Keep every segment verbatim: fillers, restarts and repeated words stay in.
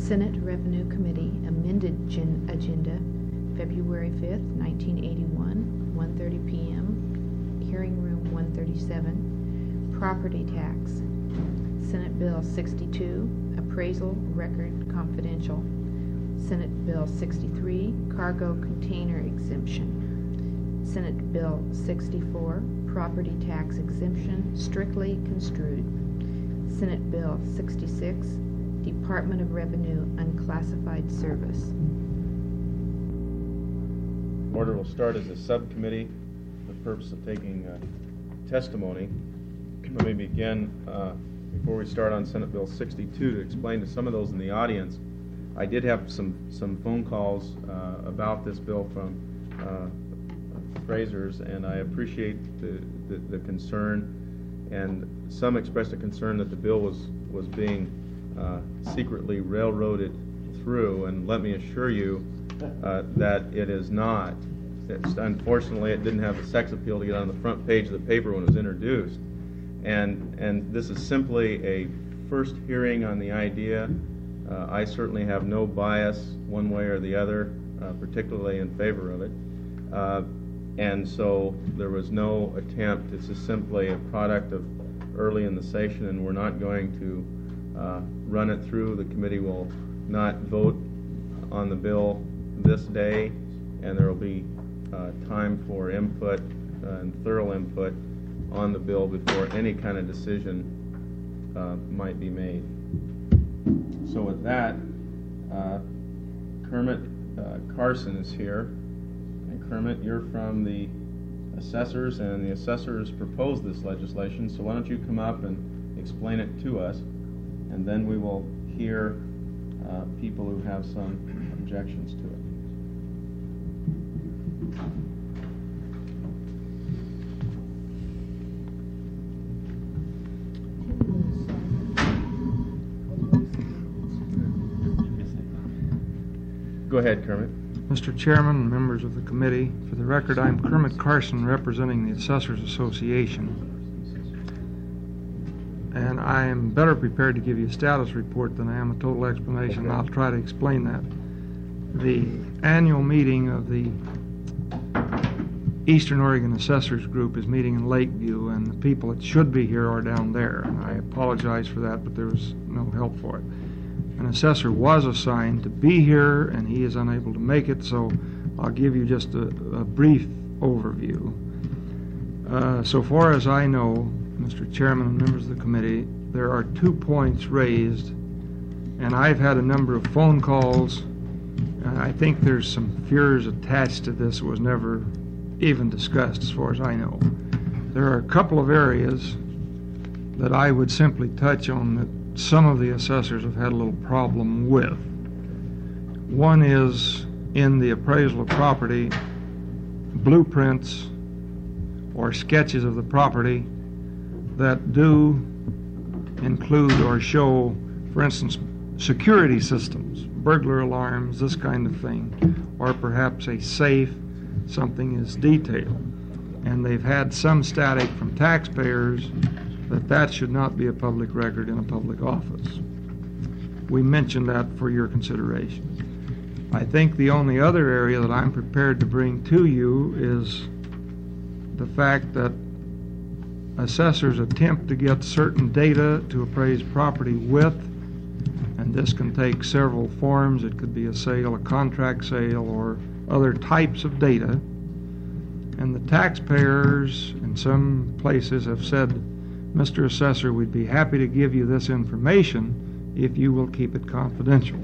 Senate Revenue Committee amended gen agenda February fifth, nineteen eighty-one, one thirty p m Hearing room one thirty-seven. Property tax. Senate Bill sixty-two, Appraisal Record Confidential. Senate Bill sixty-three, Cargo Container Exemption. Senate Bill sixty-four, Property Tax Exemption Strictly Construed. Senate Bill sixty-six, Department of Revenue Unclassified Service. Order will start as a subcommittee for the purpose of taking uh, testimony. Let me begin, uh, before we start on Senate Bill sixty-two, to explain to some of those in the audience. I did have some, some phone calls uh, about this bill from uh, appraisers, and I appreciate the, the, the concern. And some expressed a concern that the bill was, was being uh, secretly railroaded through, and let me assure you uh, that it is not. It's, unfortunately, it didn't have the sex appeal to get on the front page of the paper when it was introduced. And, and this is simply a first hearing on the idea. Uh, I certainly have no bias one way or the other, uh, particularly in favor of it. Uh, and so there was no attempt. This is simply a product of early in the session, and we're not going to uh, run it through. The committee will not vote on the bill this day, and there will be uh, time for input uh, and thorough input on the bill before any kind of decision uh, might be made. So with that, uh, Kermit uh, Carson is here. And Kermit, you're from the assessors, and the assessors proposed this legislation, so why don't you come up and explain it to us, and then we will hear uh, people who have some objections to it. Go ahead, Kermit. Mister Chairman and members of the committee, for the record, I'm Kermit Carson representing the Assessors Association. And I am better prepared to give you a status report than I am a total explanation, and I'll try to explain that. The annual meeting of the Eastern Oregon Assessors Group is meeting in Lakeview, and the people that should be here are down there. And I apologize for that, but there was no help for it. An assessor was assigned to be here, and he is unable to make it, so I'll give you just a, a brief overview. Uh, so far as I know, Mister Chairman and members of the committee, there are two points raised, and I've had a number of phone calls, and I think there's some fears attached to this that was never even discussed as far as I know. There are a couple of areas that I would simply touch on that some of the assessors have had a little problem with. One is in the appraisal of property, blueprints or sketches of the property that do include or show, for instance, security systems, burglar alarms, this kind of thing, or perhaps a safe, something is detailed. And they've had some static from taxpayers that that should not be a public record in a public office. We mentioned that for your consideration. I think the only other area that I'm prepared to bring to you is the fact that assessors attempt to get certain data to appraise property with, and this can take several forms. It could be a sale, a contract sale, or other types of data. And the taxpayers in some places have said, Mister Assessor, we'd be happy to give you this information if you will keep it confidential.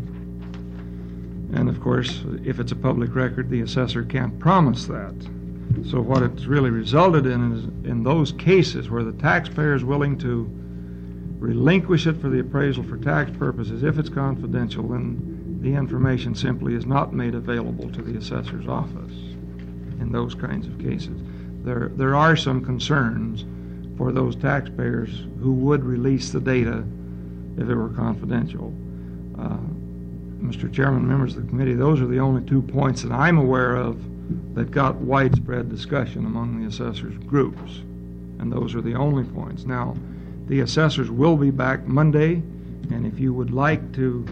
And of course, if it's a public record, the assessor can't promise that. So what it's really resulted in is in those cases where the taxpayer is willing to relinquish it for the appraisal for tax purposes, if it's confidential, then the information simply is not made available to the assessor's office in those kinds of cases. There, there are some concerns for those taxpayers who would release the data if it were confidential. Uh, Mister Chairman, members of the committee, those are the only two points that I'm aware of that got widespread discussion among the assessors groups, and those are the only points. Now, the assessors will be back Monday, and if you would like to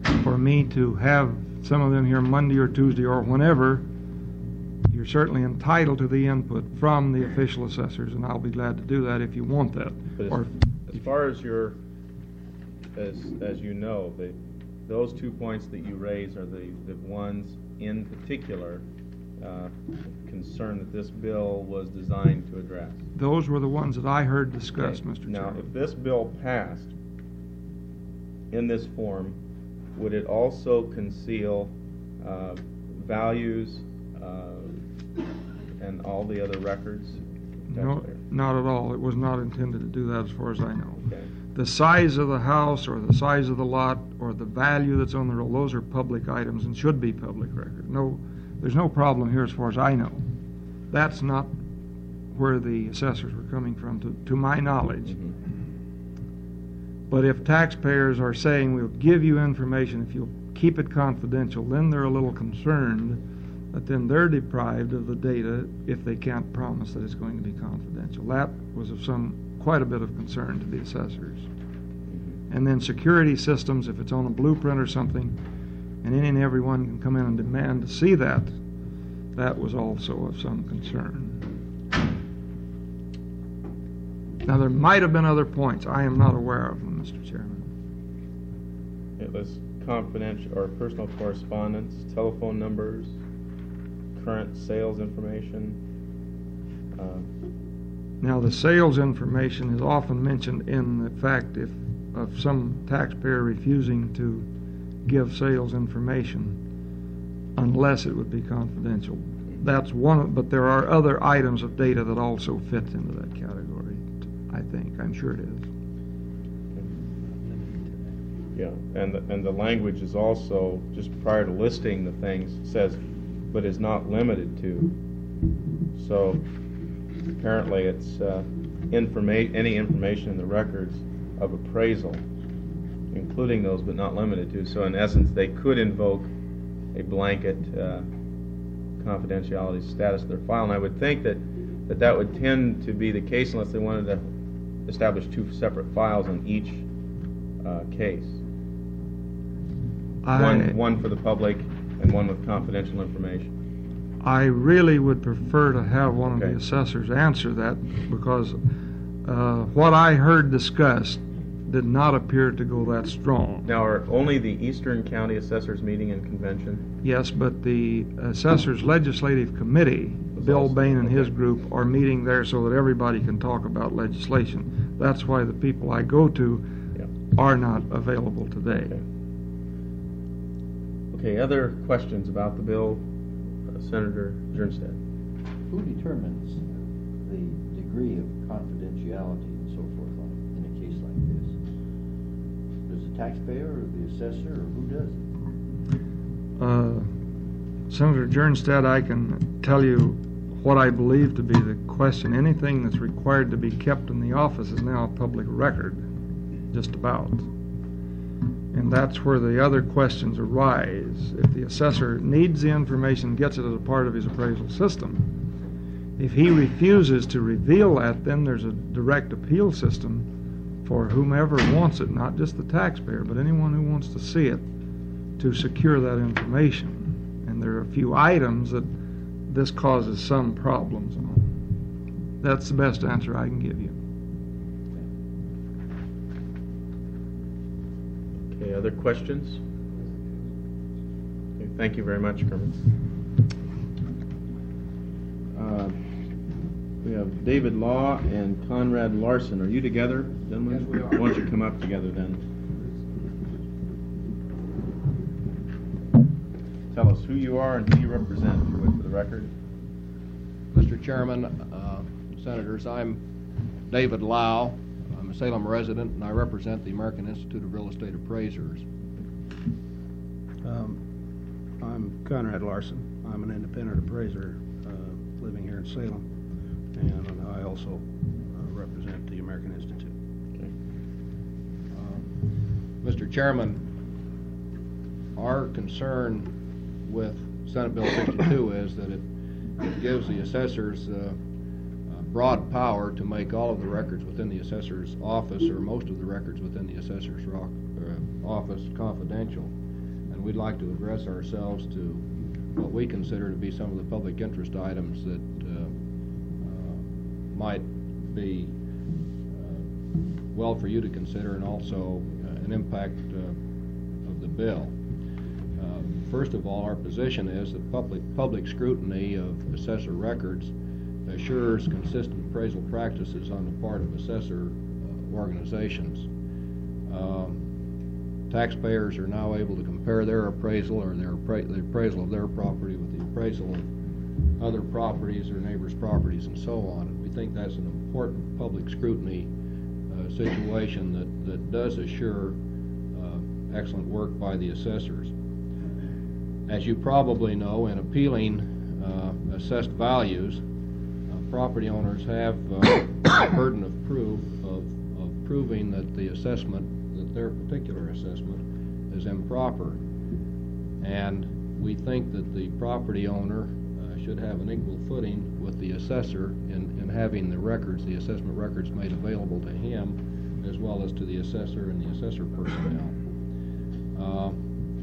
for me to have some of them here Monday or Tuesday or whenever, you're certainly entitled to the input from the official assessors, and I'll be glad to do that if you want that. But Or as, as far as your, as as you know, the, those two points that you raise are the, the ones in particular uh, concern that this bill was designed to address. those were the ones that I heard discussed, Okay. Mister Now, Chairman. if this bill passed in this form, would it also conceal uh, values uh, and all the other records? No, Taxpayer? not at all. It was not intended to do that as far as I know. Okay. The size of the house or the size of the lot or the value that's on the roll, those are public items and should be public record. No, there's no problem here as far as I know. That's not where the assessors were coming from, to, to my knowledge. Mhm. But if taxpayers are saying, we'll give you information if you'll keep it confidential, then they're a little concerned that then they're deprived of the data if they can't promise that it's going to be confidential. That was of some, quite a bit of concern to the assessors. And then security systems, if it's on a blueprint or something, and any and everyone can come in and demand to see that, that was also of some concern. Now, there might have been other points. I am not aware of them, Mister Chairman. It was confidential or personal correspondence, telephone numbers, current sales information. Uh, Now, the sales information is often mentioned in the fact if of some taxpayer refusing to give sales information unless it would be confidential. That's one, of, but there are other items of data that also fit into that category, I think. I'm sure it is. Yeah, and the, and the language is also, just prior to listing the things, says, but is not limited to. So apparently it's uh, informa- any information in the records of appraisal, including those but not limited to. So in essence, they could invoke a blanket uh, confidentiality status of their file. And I would think that, that that would tend to be the case unless they wanted to establish two separate files on each uh, case. I, One, one for the public and one with confidential information. I really would prefer to have one of Okay. the assessors answer that because uh, what I heard discussed did not appear to go that strong. Now, are only the Eastern County Assessors meeting and convention? Yes, but the Assessors Legislative Committee, Bill also- Bain and his okay. group are meeting there so that everybody can talk about legislation. That's why the people I go to Yeah. are not available today. Okay. Okay, other questions about the bill? Uh, Senator Jernstedt. Who determines the degree of confidentiality and so forth on, in a case like this? Does the taxpayer or the assessor, or who does it? Uh, Senator Jernstedt, I can tell you what I believe to be the question. Anything that's required to be kept in the office is now a public record, just about. And that's where the other questions arise. If the assessor needs the information, gets it as a part of his appraisal system, if he refuses to reveal that, then there's a direct appeal system for whomever wants it, not just the taxpayer, but anyone who wants to see it, to secure that information. And there are a few items that this causes some problems on. That's the best answer I can give you. Okay, other questions? Okay, thank you very much, Kermit. Uh, we have David Law and Conrad Larson. Are you together, gentlemen? Yes, we are. Why don't you come up together then? Tell us who you are and who you represent, if you would, for the record. Mister Chairman, uh, Senators, I'm David Lau. I'm a Salem resident, and I represent the American Institute of Real Estate Appraisers. Um, I'm Conrad Larson. I'm an independent appraiser uh, living here in Salem, and I also uh, represent the American Institute. Okay. Uh, Mister Chairman, our concern with Senate Bill sixty-two is that it, it gives the assessors uh, uh, broad power to make all of the records within the assessor's office, or most of the records within the assessor's rock, uh, office, confidential. and we'd like to address ourselves to what we consider to be some of the public interest items that uh, uh, might be uh, well for you to consider, and also uh, an impact uh, of the bill. Uh, first of all, our position is that public, public scrutiny of assessor records assures consistent appraisal practices on the part of assessor uh, organizations. Um, taxpayers are now able to compare their appraisal or their appra the appraisal of their property with the appraisal of other properties or neighbors' properties and so on. And we think that's an important public scrutiny uh, situation that, that does assure uh, excellent work by the assessors. As you probably know, in appealing uh, assessed values, uh, property owners have uh, the burden of proof of, of proving that the assessment, that their particular assessment is improper. And we think that the property owner uh, should have an equal footing with the assessor in, in having the records, the assessment records made available to him, as well as to the assessor and the assessor personnel. Uh,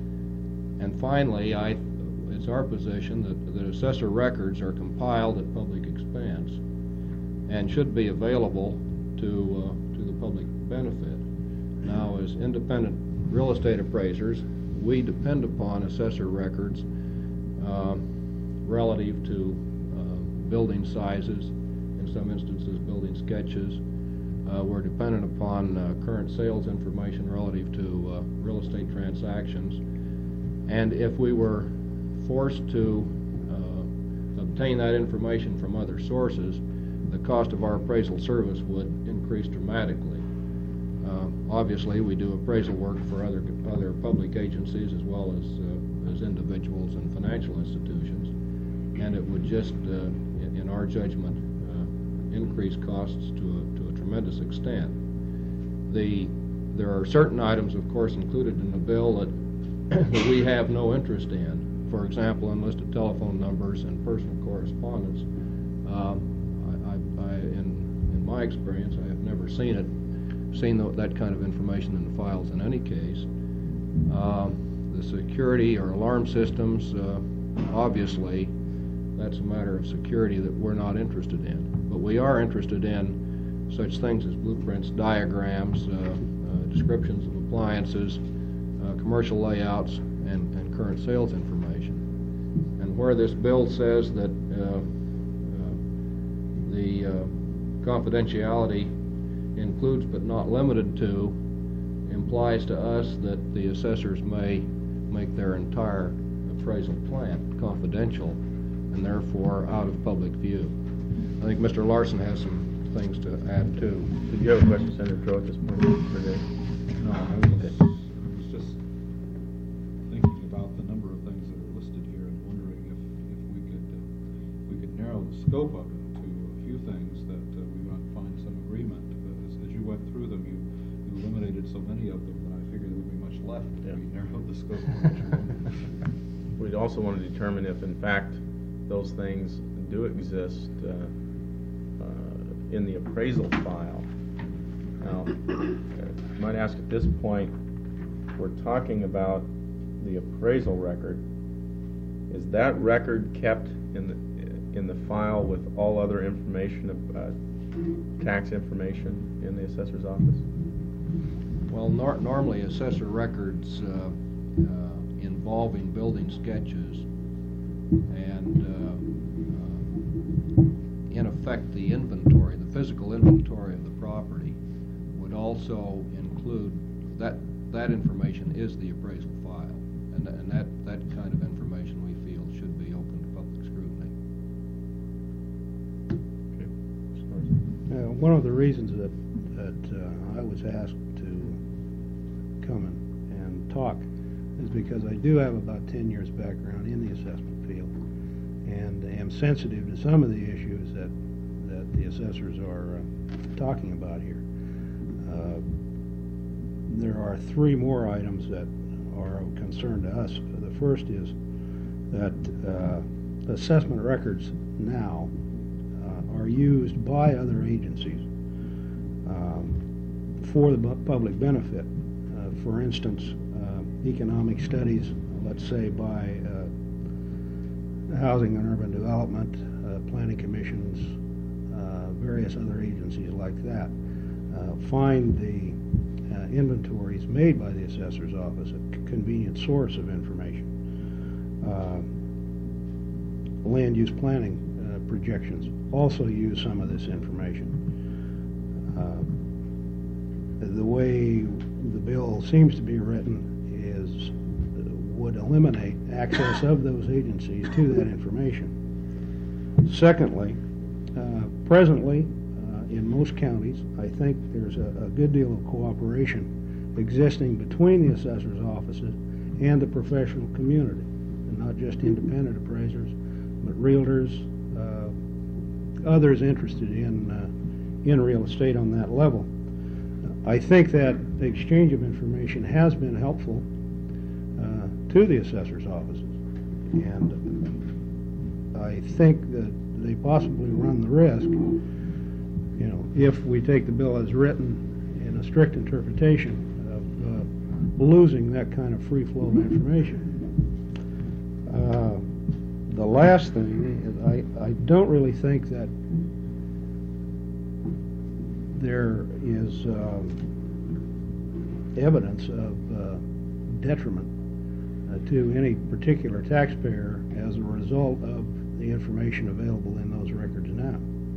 and finally, I, it's our position that, that assessor records are compiled at public expense and should be available to, uh, to the public benefit. Now, as independent real estate appraisers, we depend upon assessor records uh, relative to uh, building sizes, in some instances building sketches. Uh, we're dependent upon uh, current sales information relative to uh, real estate transactions. And if we were forced to uh, obtain that information from other sources, the cost of our appraisal service would increase dramatically. Uh, obviously, we do appraisal work for other other public agencies as well as uh, as individuals and financial institutions, and it would just, uh, in, in our judgment, uh, increase costs to a, to a tremendous extent. The there are certain items, of course, included in the bill that, that we have no interest in. For example, unlisted telephone numbers and personal correspondence. Um, I, I, I, in in my experience, I have never seen it. seen the, that kind of information in the files in any case. Uh, the security or alarm systems, uh, obviously, that's a matter of security that we're not interested in. But we are interested in such things as blueprints, diagrams, uh, uh, descriptions of appliances, uh, commercial layouts, and, and current sales information. And where this bill says that uh, uh, the uh, confidentiality includes but not limited to implies to us that the assessors may make their entire appraisal plan confidential and therefore out of public view. I think Mister Larson has some things to add too. Did you have a question, Senator Crowe, at this point today? No, I was, I was just thinking about the number of things that are listed here and wondering if, if we could uh, we could narrow the scope of it to a few things that uh, we might find some agreement. As, as you went through them, you, you eliminated so many of them that I figured there would be much left if Yeah. we narrowed the scope of what you wanted. We'd also want to determine if, in fact, those things do exist uh, uh, in the appraisal file. Now, I might ask at this point, we're talking about the appraisal record. Is that record kept in the in the file with all other information, uh, tax information in the assessor's office? Well, nor normally assessor records uh, uh, involving building sketches and uh, uh, in effect the inventory, the physical inventory of the property would also include that that information is the appraisal file, and, th and that that kind of information we feel should be open to public scrutiny. Okay. Uh, one of the reasons that that uh, I was asked to come and, and talk is because I do have about ten years background in the assessment field and am sensitive to some of the issues that that the assessors are uh, talking about here. Uh, there are three more items that are of concern to us. The first is that uh, assessment records now uh, are used by other agencies um, for the bu public benefit. Uh, for instance, uh, economic studies let's say by uh, Housing and Urban Development, uh, Planning Commissions, uh, various other agencies like that, uh, find the uh, inventories made by the assessor's office a c- convenient source of information. Uh, land use planning uh, projections also use some of this information. Uh, the way the bill seems to be written is uh, would eliminate access of those agencies to that information. Secondly, uh, presently, uh, in most counties, I think there's a, a good deal of cooperation existing between the assessor's offices and the professional community, and not just independent appraisers, but realtors, uh, others interested in uh, in real estate on that level. I think that the exchange of information has been helpful uh, to the assessor's offices, and I think that they possibly run the risk, you know, if we take the bill as written in a strict interpretation, of uh, losing that kind of free flow of information. Uh, the last thing is I, I don't really think that there is um, evidence of uh, detriment uh, to any particular taxpayer as a result of the information available in those records now.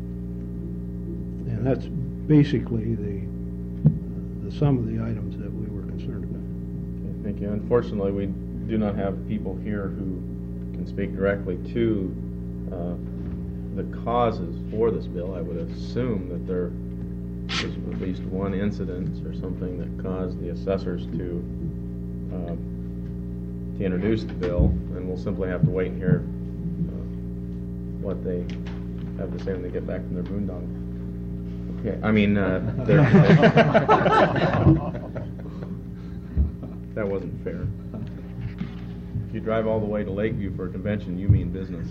And that's basically the, uh, the sum of the items that we were concerned about. Okay, thank you. Unfortunately, we do not have people here who can speak directly to uh, the causes for this bill. I would assume that there was at least one incident or something that caused the assessors to uh, to introduce the bill, and we'll simply have to wait and hear uh, what they have to say when they get back from their boondoggle. Okay, I mean, uh, they're- that wasn't fair. If you drive all the way to Lakeview for a convention, you mean business.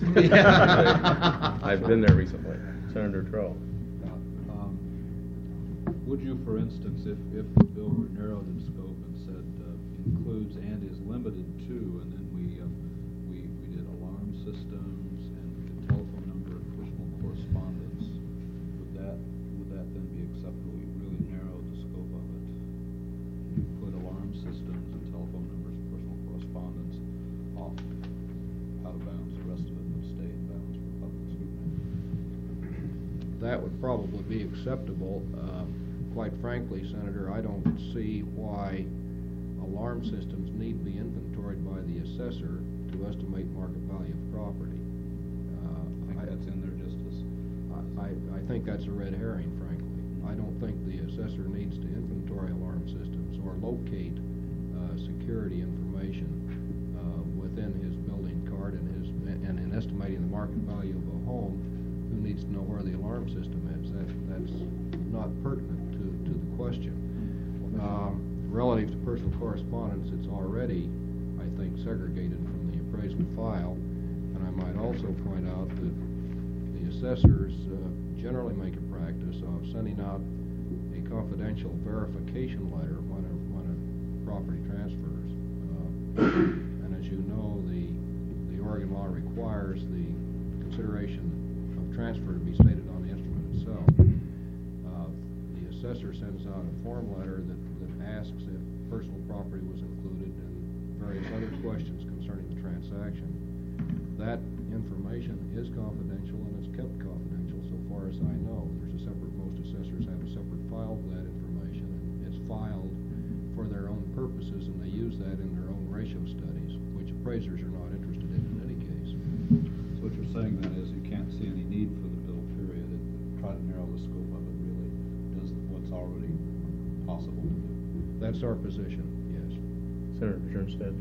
I've been there recently. Senator Troll. Um, Would you, for instance, if, if the bill were narrowed in scope and said uh, includes and is limited to, and then we, uh, we, we did alarm systems and we did telephone number and personal correspondence, would that, would that then be acceptable? We really narrowed the scope of it. Put alarm systems and telephone numbers, personal correspondence off, out of bounds, the rest of it would stay in bounds for public scrutiny. That would probably be acceptable. Um, Quite frankly, Senator, I don't see why alarm systems need be inventoried by the assessor to estimate market value of property. Uh, I think that's in there just as... I, I think that's a red herring, frankly. I don't think the assessor needs to inventory alarm systems or locate uh, security information uh, within his building card and his and in estimating the market value of a home. Who needs to know where the alarm system is? That that's not pertinent to, to the question. Um, relative to personal correspondence, it's already, I think, segregated from the appraisal file. And I might also point out that the assessors uh, generally make a practice of sending out a confidential verification letter when a, when a property transfers. Uh, and as you know, the, the Oregon law requires the consideration of transfer to be stated on the instrument itself. Uh, the assessor sends out a form letter that, that asks if personal property was included and various other questions concerning the transaction. That information is confidential and it's kept confidential so far as I know. There's a separate, most assessors have a separate file for that information, and it's filed for their own purposes, and they use that in their own ratio studies, which appraisers are not interested in in any case. So what you're saying then is you can't see any need for the bill, period, and try to narrow the scope of it really does what's already possible to do. That's our position, yes. Senator Bjornstad.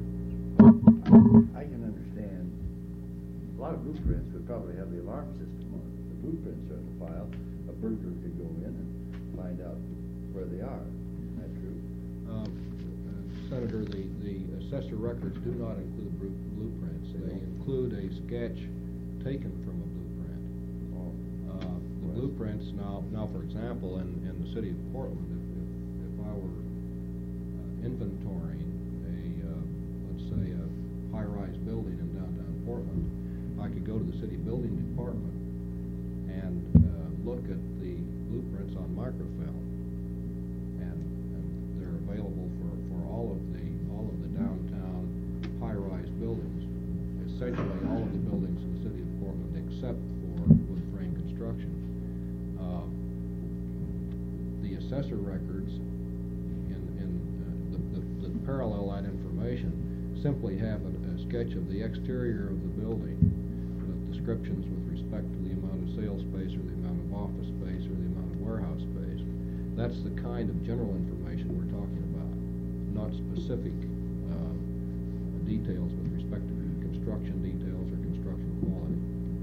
I can understand, a lot of blueprints would probably have the alarm system on it. The blueprints are in the file, a burglar could go in and find out where they are. Isn't that true? Um, uh, Senator, the, the assessor records do not include bru- blueprints. They include a sketch taken from a blueprint. Oh. Uh, the blueprints now, now for example, in, in the city of Portland, if, if, if I were uh, inventorying a, uh, let's say, a high-rise building in downtown Portland, I could go to the city building department and uh, look at the blueprints on microfilm, and, and they're available for, for all of the all of the downtown high-rise buildings, essentially all of the buildings in the city of Portland except for wood frame construction. Uh, the assessor records in, in uh, the, the, the parallel line information simply have a, a sketch of the exterior of the building with descriptions with respect to the amount of sales space or the amount of office space or the amount of warehouse space. That's the kind of general information we're talking about, not specific uh, details with respect to construction details or construction quality.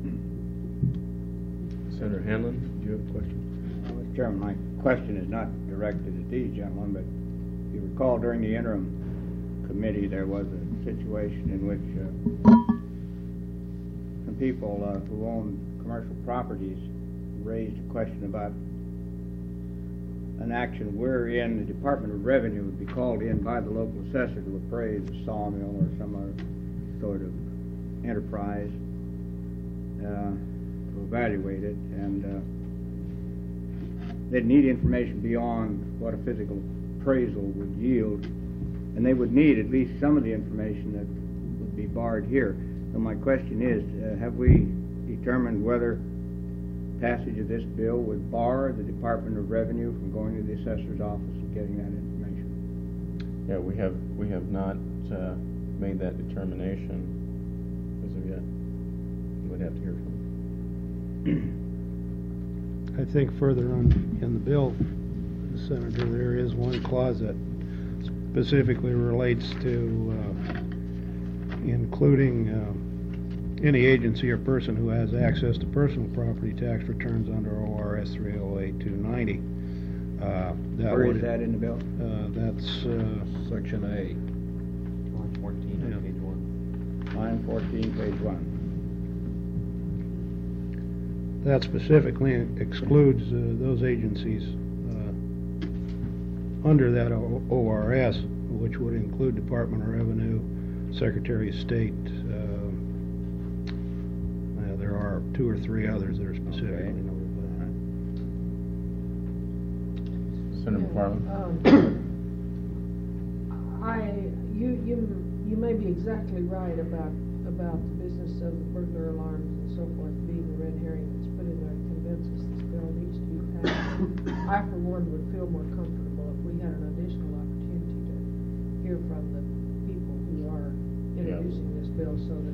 Senator Hanlon, do you have a question? Uh, Mister Chairman, my question is not directed at these gentlemen, but if you recall during the interim committee there was a situation in which uh, some people uh, who own commercial properties raised a question about an action wherein the Department of Revenue would be called in by the local assessor to appraise a sawmill or some other sort of enterprise, uh, to evaluate it, and uh, they'd need information beyond what a physical appraisal would yield, and they would need at least some of the information that would be barred here. So my question is, uh, have we determined whether passage of this bill would bar the Department of Revenue from going to the assessor's office and getting that information? Yeah, we have, we have not uh, made that determination as of yet. You would have to hear from them. I think further on in the bill, Senator, there is one clause that specifically relates to uh, including uh, any agency or person who has access to personal property tax returns under O R S three oh eight two ninety. Uh, that Where would, is that in the bill? Uh, that's uh, Section A. Line fourteen Yeah. on page one. Line fourteen, page one. that specifically excludes uh, those agencies uh, under that O- ORS, which would include Department of Revenue, Secretary of State. Uh, uh, there are two or three others that are specifically Okay. noted. Senator McFarland? Um, I, you, you, you may be exactly right about, about the business of the burglar alarms and so forth being the red herring that's put in there to convince us this bill needs to be passed. I, for one, would feel more comfortable if we had an additional opportunity to hear from the people who are introducing this bill so that,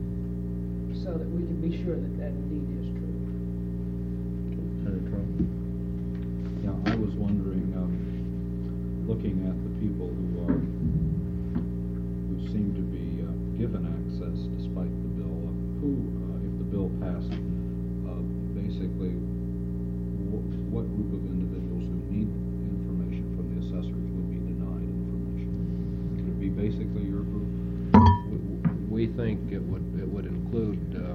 so that we can be sure that that indeed is true. Senator Trump? Yeah, I was wondering, um, looking at the people who are, who seem to be uh, given access despite the bill, uh, who, uh, if the bill passed, uh, basically, wh- what group of individuals who need information from the assessors would be denied information? Would it be basically your group? We think it would, it would include uh,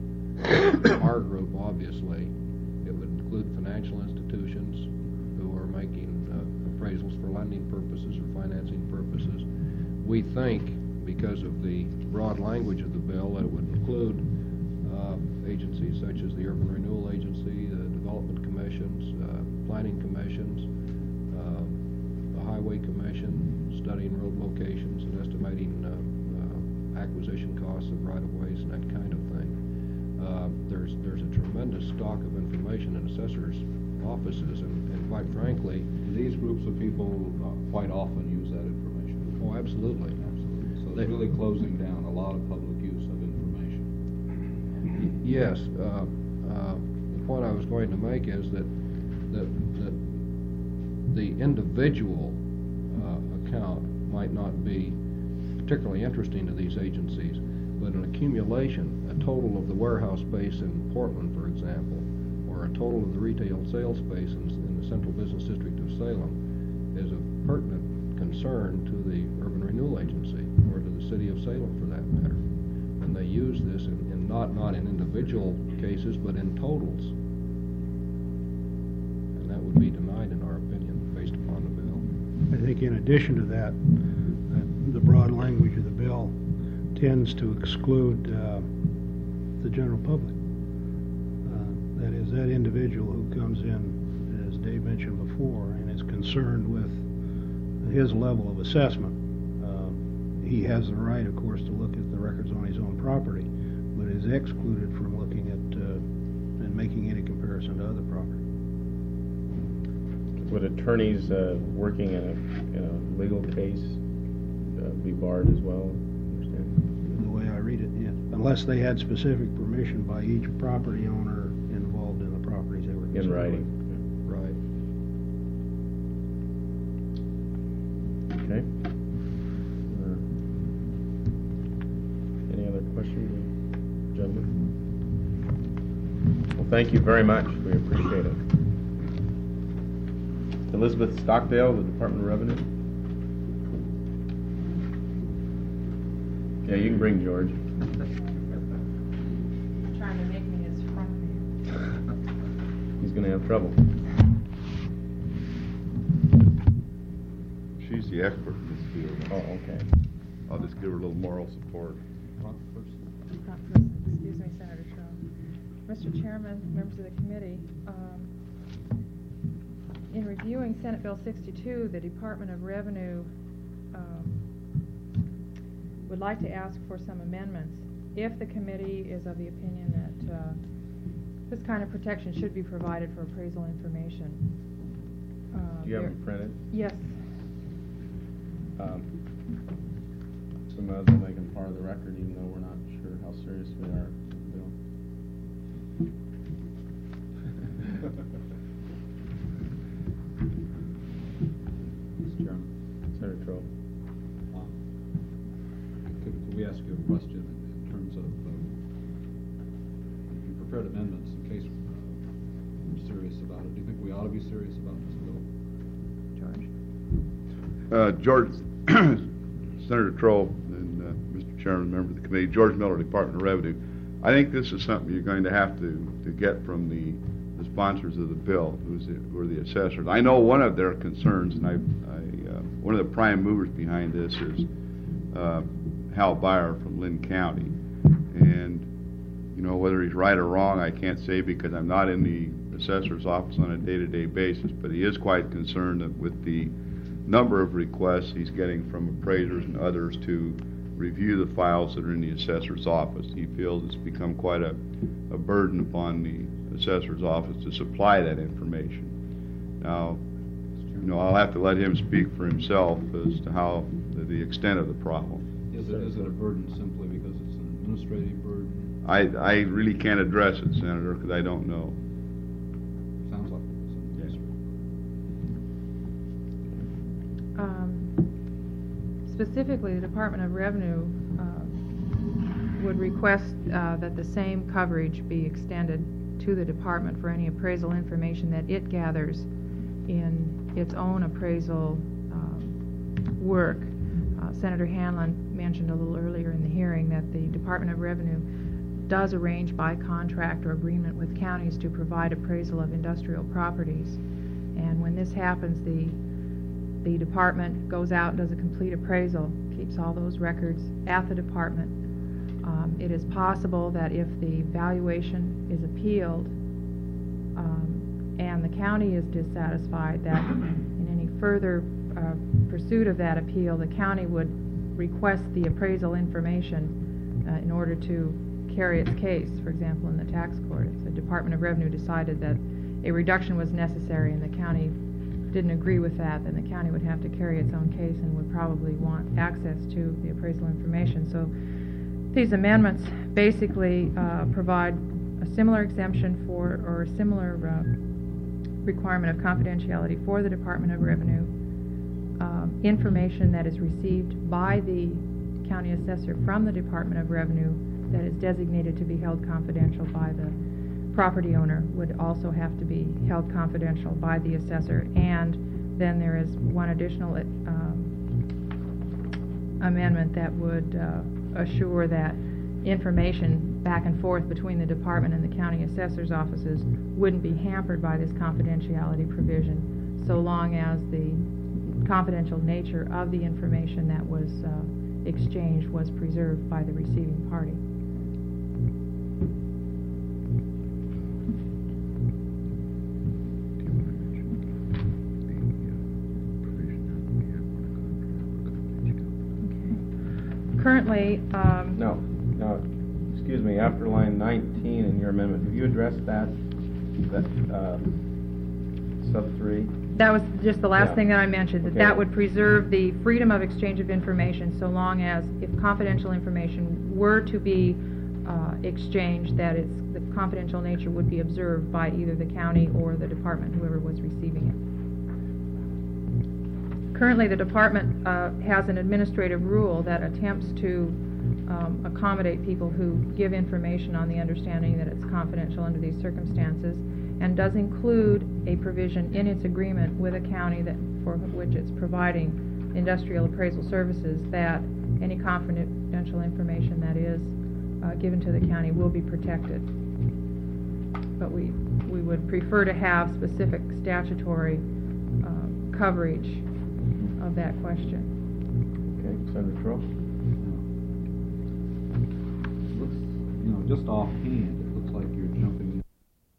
our group, obviously. It would include financial institutions who are making uh, appraisals for lending purposes or financing purposes. We think, because of the broad language of the bill, that it would include uh, agencies such as the Urban Renewal Agency, the Development Commissions, uh, Planning Commissions, uh, the Highway Commission, studying road locations and estimating uh, uh, acquisition costs of right-of-ways and that kind of thing. Uh, there's there's a tremendous stock of information in assessors' offices, and, and quite frankly, These groups of people uh, quite often use that information. oh, absolutely. Absolutely. So They- it's really closing down a lot of public use of information. Yes, uh, uh, the point I was going to make is that that, that the individual uh, account might not be particularly interesting to these agencies, but an accumulation, a total of the warehouse space in Portland, for example, or a total of the retail sales space in, in the Central Business District of Salem, is a pertinent concern to the Urban Renewal Agency, or to the City of Salem, for that matter. And they use this in, in not not in individual cases, but in totals. And that would be denied, in our opinion, based upon the bill. I think in addition to that, that the broad language of the bill tends to exclude uh, the general public. Uh, That is, that individual who comes in, as Dave mentioned before, and is concerned with his level of assessment. Uh, He has the right, of course, to look at the records on his own property, but is excluded from looking at uh, and making any comparison to other property. Would attorneys uh, working in a, in a legal case uh, be barred as well? Understand? The way I read it, yes. Unless they had specific permission by each property owner involved in the properties they were In concerned writing. with. Right. Okay. Uh, Any other questions, gentlemen? Well, thank you very much. We appreciate it. Elizabeth Stockdale, the Department of Revenue. Yeah, you can bring George. Trying to make me his front man. He's going to have trouble. She's the expert in this field. Oh, okay. I'll just give her a little moral support. Front person. Front person. Excuse me, Senator Shaw. Mister Chairman, members of the committee, um, in reviewing Senate Bill sixty-two, the Department of Revenue um, would like to ask for some amendments. If the committee is of the opinion that uh, this kind of protection should be provided for appraisal information. Uh, Do you have there- them printed? Yes. Um, We might as well make them part of the record, even though we're not sure how serious we are. Bill. Mister Chairman, Senator Troll. um, could, could we ask you a question in, in terms of, um, you prepared amendments in case uh, we're serious about it. Do you think we ought to be serious about this bill? George? Uh, George, Senator Troll and uh, Mister Chairman, member of the committee, George Miller, Department of Revenue. I think this is something you're going to have to, to get from the, the sponsors of the bill, who's the, who are the assessors. I know one of their concerns, and I, I uh, one of the prime movers behind this is uh, Hal Byer from Lynn County. And, you know, whether he's right or wrong, I can't say because I'm not in the assessor's office on a day-to-day basis, but he is quite concerned that with the number of requests he's getting from appraisers and others to review the files that are in the assessor's office. He feels it's become quite a, a burden upon the assessor's office to supply that information. Now, you know, I'll have to let him speak for himself as to how, the, the extent of the problem. Is it, is it a burden simply because it's an administrative burden? I, I really can't address it, Senator, because I don't know. Sounds like it's an administrative. Um, Specifically, the Department of Revenue uh, would request uh, that the same coverage be extended to the department for any appraisal information that it gathers in its own appraisal um, work. Uh, Senator Hanlon mentioned a little earlier in the hearing that the Department of Revenue does arrange by contract or agreement with counties to provide appraisal of industrial properties. And when this happens, the The department goes out and does a complete appraisal, keeps all those records at the department. Um, it is possible that if the valuation is appealed um, and the county is dissatisfied, that in any further uh, pursuit of that appeal, the county would request the appraisal information uh, in order to carry its case. For example, in the tax court, if the Department of Revenue decided that a reduction was necessary and the county didn't agree with that, then the county would have to carry its own case and would probably want access to the appraisal information. So these amendments basically uh, provide a similar exemption for, or a similar uh, requirement of confidentiality for the Department of Revenue. Uh, information that is received by the county assessor from the Department of Revenue that is designated to be held confidential by the property owner would also have to be held confidential by the assessor. And then there is one additional um, amendment that would uh, assure that information back and forth between the department and the county assessor's offices wouldn't be hampered by this confidentiality provision, so long as the confidential nature of the information that was uh, exchanged was preserved by the receiving party. Currently, um, No, no, excuse me, after line nineteen in your amendment, have you addressed that, that, uh, sub three? that was just the last Yeah. thing that I mentioned, that Okay. that would preserve the freedom of exchange of information so long as, if confidential information were to be uh, exchanged, that it's, the confidential nature would be observed by either the county or the department, whoever was receiving it. Currently, the department uh, has an administrative rule that attempts to um, accommodate people who give information on the understanding that it's confidential under these circumstances, and does include a provision in its agreement with a county that for which it's providing industrial appraisal services that any confidential information that is uh, given to the county will be protected. But we we would prefer to have specific statutory uh, coverage of that question. Okay, Senator Troll? Looks, you know, just offhand, it looks like you're jumping in.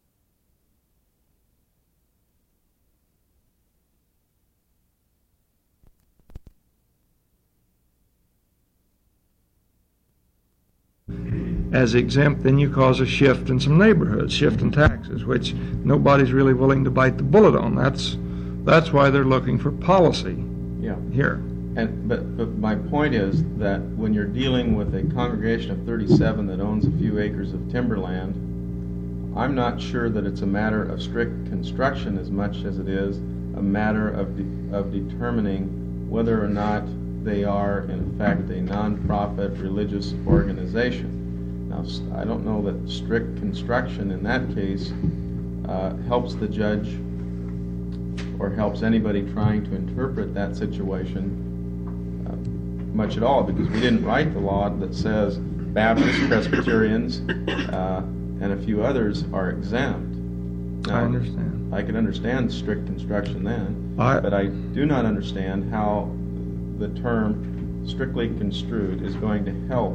As exempt, then you cause a shift in some neighborhoods, shift in taxes, which nobody's really willing to bite the bullet on. That's that's why they're looking for policy Yeah. here. And, but, but my point is that when you're dealing with a congregation of thirty-seven that owns a few acres of timberland, I'm not sure that it's a matter of strict construction as much as it is a matter of, de- of determining whether or not they are, in effect, a nonprofit religious organization. Now, s- I don't know that strict construction in that case uh, helps the judge or helps anybody trying to interpret that situation uh, much at all, because we didn't write the law that says Baptists, Presbyterians, uh, and a few others are exempt. I understand. I could understand strict construction then, I- but I do not understand how the term strictly construed is going to help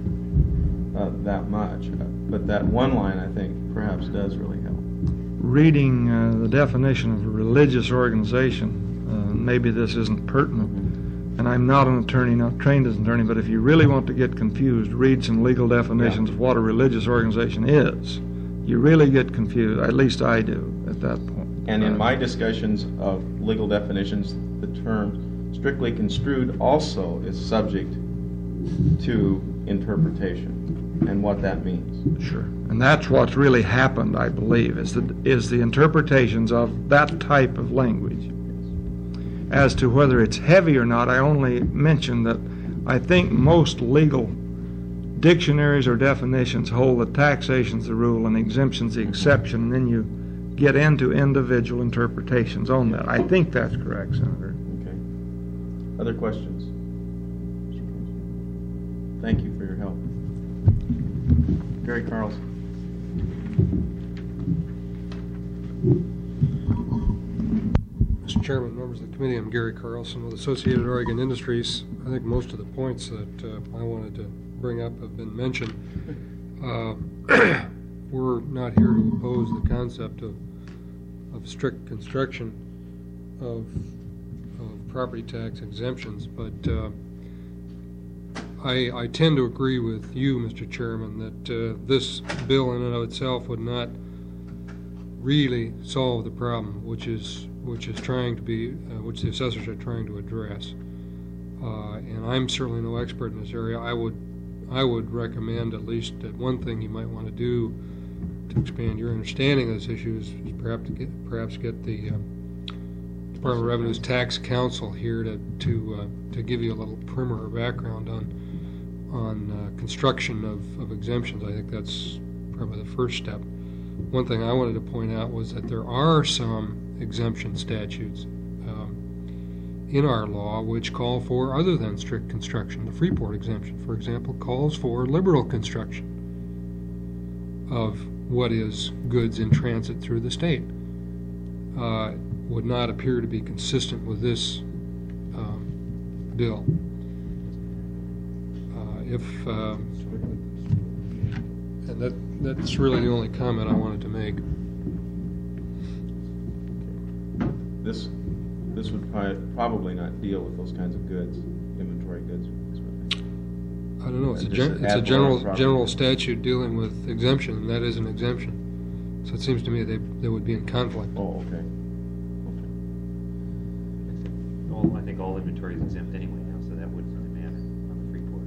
uh, that much. But that one line, I think, perhaps does really help. Reading uh, the definition of a religious organization, uh, maybe this isn't pertinent, and I'm not an attorney, not trained as an attorney, but if you really want to get confused, read some legal definitions Yeah. of what a religious organization is. You really get confused, at least I do, at that point. And in Uh, my discussions of legal definitions, the term strictly construed also is subject to interpretation and what that means. Sure. And that's what's really happened, I believe, is the, is the interpretations of that type of language. As to whether it's heavy or not, I only mention that I think most legal dictionaries or definitions hold that taxation's the rule and exemption's the exception, and then you get into individual interpretations on that. I think that's correct, Senator. Okay. Other questions? Thank you for your help. Gary Carlson. Mister Chairman, members of the committee, I'm Gary Carlson with Associated Oregon Industries. I think most of the points that uh, I wanted to bring up have been mentioned. Uh, we're not here to oppose the concept of, of strict construction of, of property tax exemptions, but uh, I, I tend to agree with you, Mister Chairman, that uh, this bill in and of itself would not really solve the problem, which is which is trying to be, uh, which the assessors are trying to address. Uh, and I'm certainly no expert in this area. I would, I would recommend at least that one thing you might want to do to expand your understanding of this issue is, is perhaps to get, perhaps get the uh, Department of Revenue's Tax Council here to to uh, to give you a little primer or background on on uh, construction of, of exemptions. I think that's probably the first step. One thing I wanted to point out was that there are some exemption statutes um, in our law which call for other than strict construction. The Freeport exemption, for example, calls for liberal construction of what is goods in transit through the state. Uh, would not appear to be consistent with this um, bill. if, uh, and that, that's really the only comment I wanted to make. This, this would probably, probably not deal with those kinds of goods, inventory goods. I don't know, it's a, Just gen- it's a ad valorem general, property. general statute dealing with exemption, and that is an exemption. So it seems to me they, they would be in conflict. Oh, okay. All, I think all inventory is exempt anyway now, so that wouldn't really matter on the Freeport.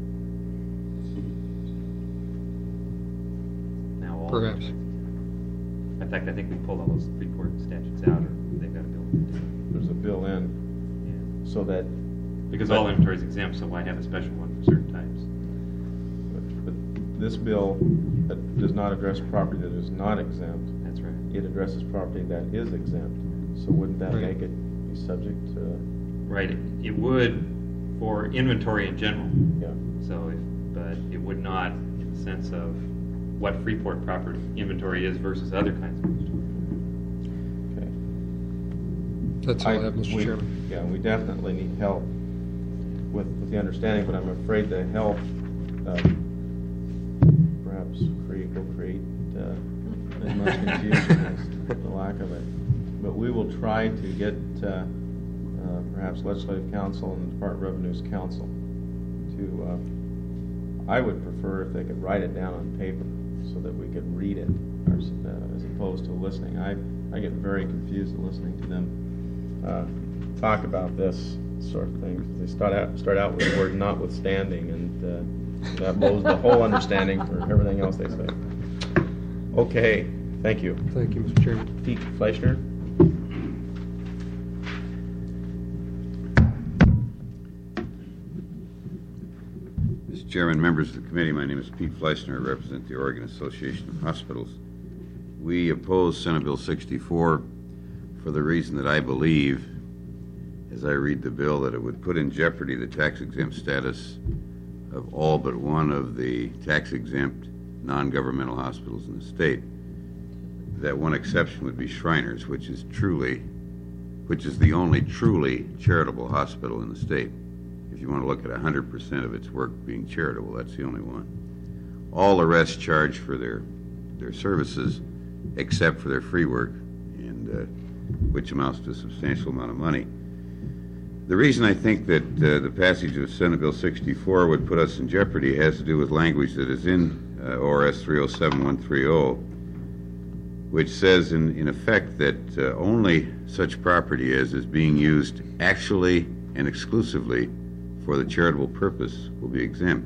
Now all. Perhaps. In fact, I think we pulled all those Freeport statutes out, or they've got a bill to do. There's a bill in, Yeah. so that, Because all inventory is exempt, so why have a special one for certain types? but, but this bill that does not address property that is not exempt. That's right. It addresses property that is exempt. So wouldn't that Right. make it be subject to, Right, it, it would for inventory in general. yeah? So, if, but it would not in the sense of what Freeport property inventory is versus other kinds of inventory. Okay. That's all I have, Mister we- Chairman. Yeah, we definitely need help with, with the understanding, but I'm afraid the help, uh, perhaps create, will create, uh, as much confusion as the lack of it. But we will try to get, uh, uh, perhaps legislative counsel and Department of Revenue's counsel to, uh, I would prefer if they could write it down on paper so that we could read it, or, uh, as opposed to listening. I, I get very confused listening to them uh, talk about this sort of thing. They start out start out with the word notwithstanding, and uh, that blows the whole understanding for everything else they say. Okay, thank you. Thank you, Mister Chairman. Pete Fleischner. Mister Chairman, members of the committee, my name is Pete Fleischner. I represent the Oregon Association of Hospitals. We oppose Senate Bill sixty-four for the reason that I believe, as I read the bill, that it would put in jeopardy the tax-exempt status of all but one of the tax-exempt non-governmental hospitals in the state. That one exception would be Shriners, which is truly, which is the only truly charitable hospital in the state. If you want to look at one hundred percent of its work being charitable, that's the only one. All the rest charge for their their services, except for their free work, and uh, which amounts to a substantial amount of money. The reason I think that uh, the passage of Senate Bill sixty-four would put us in jeopardy has to do with language that is in uh, O R S three oh seven one three oh, which says in, in effect that uh, only such property as is being used actually and exclusively for the charitable purpose will be exempt.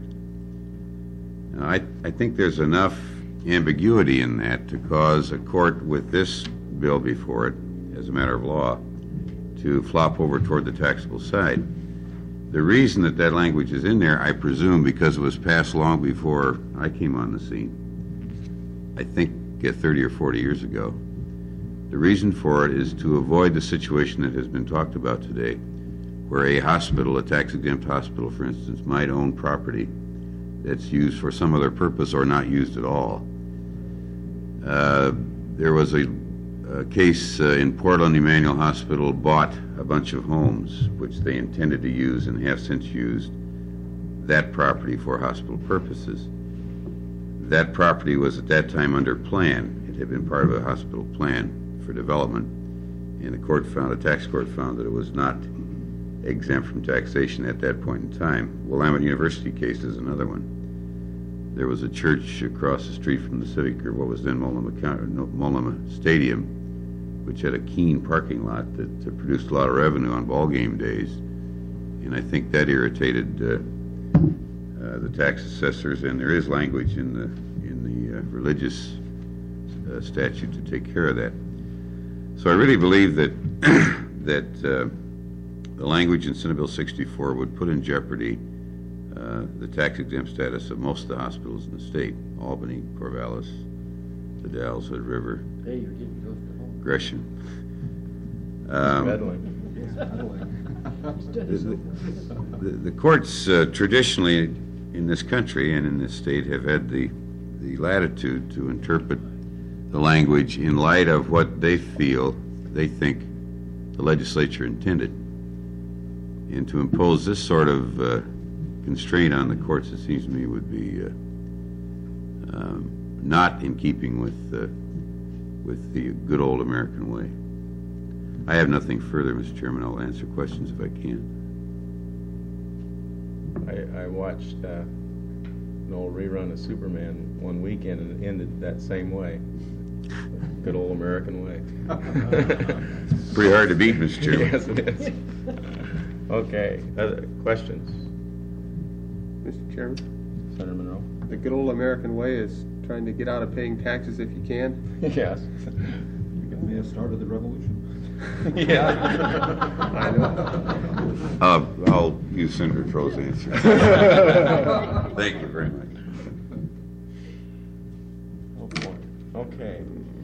Now, I, I think there's enough ambiguity in that to cause a court with this bill before it, as a matter of law, to flop over toward the taxable side. The reason that that language is in there, I presume, because it was passed long before I came on the scene, I think uh, thirty or forty years ago. The reason for it is to avoid the situation that has been talked about today, where a hospital, a tax-exempt hospital, for instance, might own property that's used for some other purpose or not used at all. Uh, there was a, a case uh, in Portland. Emmanuel Hospital bought a bunch of homes, which they intended to use and have since used that property for hospital purposes. That property was at that time under plan. It had been part of a hospital plan for development, and the court found, a tax court found that it was not exempt from taxation at that point in time. Willamette University case is another one. There was a church across the street from the Civic, or what was then Multnomah, Multnomah Stadium, which had a keen parking lot that uh, produced a lot of revenue on ball game days, and I think that irritated uh, uh, the tax assessors. And there is language in the in the uh, religious uh, statute to take care of that. So I really believe that that. Uh, The language in Senate Bill sixty-four would put in jeopardy uh, the tax-exempt status of most of the hospitals in the state: Albany, Corvallis, the Dalles, Hood River, Hey, you're getting close to home. Gresham. Um, the, the, the courts uh, traditionally in this country and in this state have had the, the latitude to interpret the language in light of what they feel, they think the legislature intended. And to impose this sort of uh, constraint on the courts, it seems to me, would be uh, um, not in keeping with uh, with the good old American way. I have nothing further, Mister Chairman. I'll answer questions if I can. I, I watched uh, an old rerun of Superman one weekend, and it ended that same way. Good old American way. Pretty hard to beat, Mister Chairman. Yes, it is. Okay, other questions? Mister Chairman, Senator Monroe? the good old American way is trying to get out of paying taxes if you can. Yes. We may have started the revolution. Yeah. I know. Uh, I'll use Senator Troll's answer. Thank you very much. Oh, boy. Okay.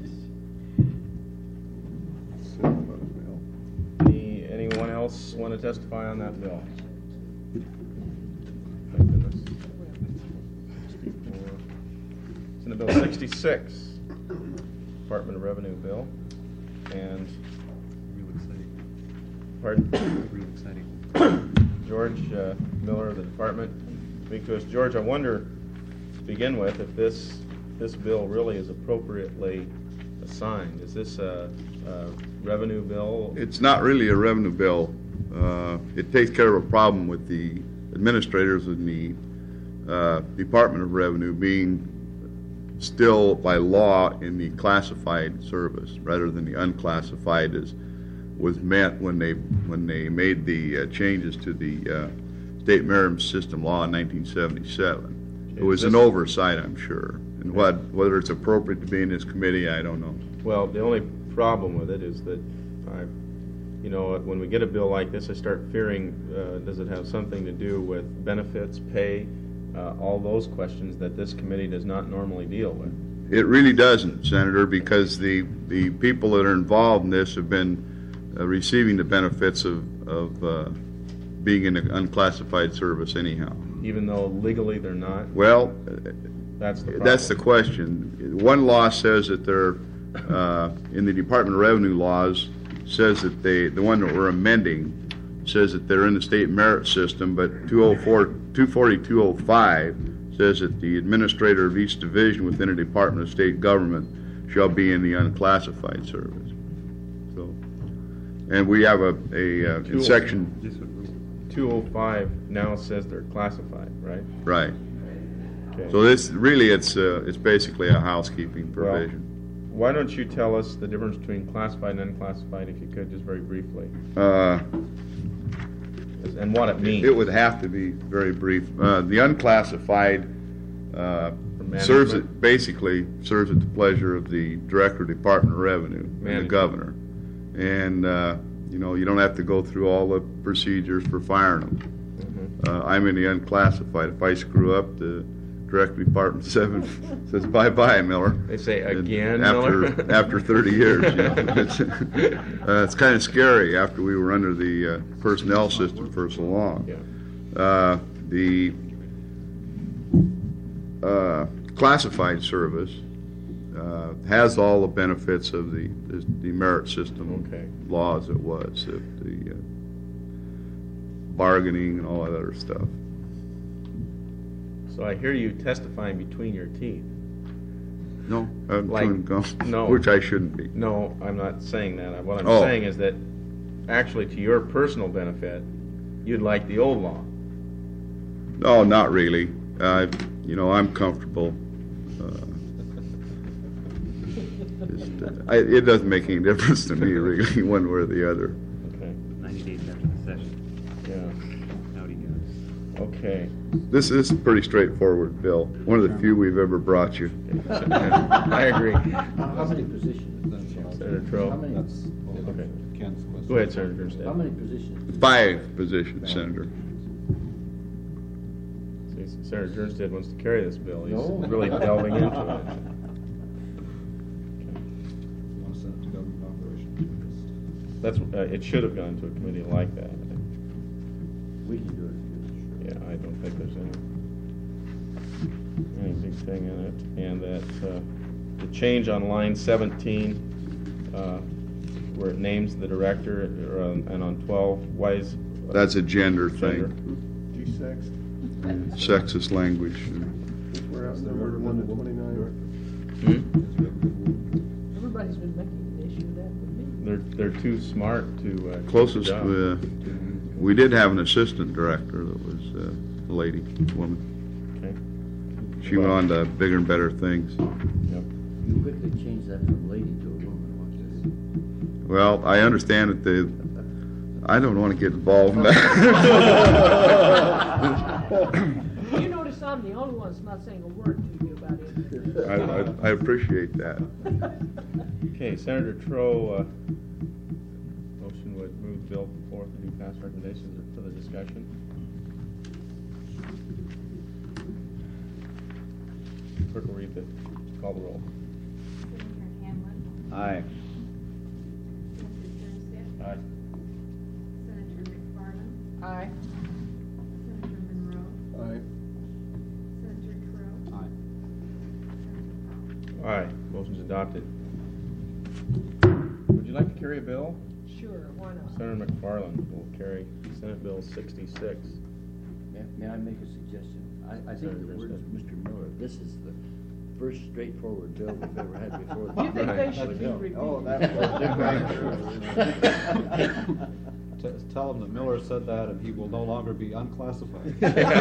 Any, anyone else want to testify on that bill? Thank goodness. sixty-four. Senate Bill sixty-six, Department of Revenue bill, and pardon? Real exciting. George uh, Miller of the department. Speak to us. George, I wonder, to begin with, if this this bill really is appropriately assigned. Is this a, a revenue bill? It's not really a revenue bill. Uh, It takes care of a problem with the administrators in the uh, Department of Revenue being still by law in the classified service rather than the unclassified as was meant when they when they made the uh, changes to the uh, State Maritime System law in nineteen seventy-seven. It was an oversight, I'm sure. And what whether it's appropriate to be in this committee, I don't know. Well, the only problem with it is that I, you know, when we get a bill like this, I start fearing, uh, does it have something to do with benefits, pay, uh, all those questions that this committee does not normally deal with? It really doesn't, Senator, because the, the people that are involved in this have been uh, receiving the benefits of, of uh, being in an unclassified service anyhow. Even though legally they're not? Well, that's the problem. That's the question. One law says that they're, uh, in the Department of Revenue laws, says that they, the one that we're amending, says that they're in the state merit system, but two oh four, two forty-two oh five says that the administrator of each division within a Department of State government shall be in the unclassified service. So, and we have a, a uh, in section two oh five now says they're classified, right? right. Okay. So this really it's uh, it's basically a housekeeping provision. Well, why don't you tell us the difference between classified and unclassified, if you could, just very briefly, Uh, and what it means? It would have to be very brief. Uh, the unclassified uh, serves it basically serves at the pleasure of the Director of Department of Revenue and the Management. Governor, and uh, you know you don't have to go through all the procedures for firing them. Mm-hmm. Uh, I'm in the unclassified. If I screw up, the Director of Department seven says bye bye, Miller. They say again, after Miller? after thirty years. You know, it's uh, it's kind of scary after we were under the uh, personnel system for so long. Yeah. Uh, the uh, classified service uh, has all the benefits of the the, the merit system Okay. law as it was, the, the uh, bargaining and all that other stuff. So I hear you testifying between your teeth. No, I'm Like, chewing gum, no. which I shouldn't be. No, I'm not saying that. What I'm Oh. saying is that actually to your personal benefit, you'd like the old law. No, not really. Uh, you know, I'm comfortable. Uh, just, uh, I, it doesn't make any difference to me, really, one way or the other. Okay. ninety days after the session. Yeah. Howdy goes. Okay. This, this is a pretty straightforward bill. One of the few we've ever brought you. I agree. How many positions? Senator Troll. How many? That's Okay. Ken's question. Go ahead, Senator Grinstead. How many positions? Five positions, Senator. See, Senator Grinstead wants to carry this bill. He's No. really delving into it. You want to send it to government operations? That's, uh, it should have gone to a committee like that. I think. We can do it. Yeah, I don't think there's any, any big thing in it. And that, uh, the change on line seventeen, uh, where it names the director, or, um, and on twelve, why is? That's a gender Gender. thing. G six. sexist language. and- We're out number one to twenty-nine. Hmm? Everybody's been making an issue of that with me. They're, they're too smart to, uh. keep the Closest, job. uh, we did have an assistant director that was uh, a lady, woman. Okay. She went on to bigger and better things. Yep. You quickly changed that from lady to a woman, watch Well, I understand that they, I don't want to get involved in that. You notice I'm the only one that's not saying a word to you about it. I, I, I appreciate that. Okay, Senator Troe, uh, motion would move the bill forward to do pass recommendations or further discussion. Clerk will read the, call the roll. Senator Hamlin? Aye. Senator Turnstead? Aye. Senator McFarland? Aye. Senator Monroe? Aye. Senator Crowe? Aye. Senator Powell? Aye, motion's adopted. Would you like to carry a bill? Sure, why not? Senator McFarland will carry Senate Bill sixty-six. May, may I make a suggestion? I, I think the word is Mister Miller. This is the first straightforward bill we've ever had before. You think they Right. should be repeated? Oh, that was different. T- Tell him that Miller said that and he will no longer be unclassified.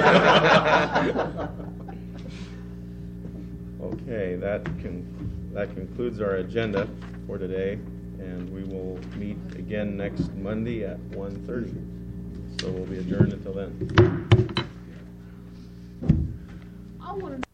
Okay, that can, that concludes our agenda for today, and we will meet again next Monday at one thirty. So we'll be adjourned until then. I want to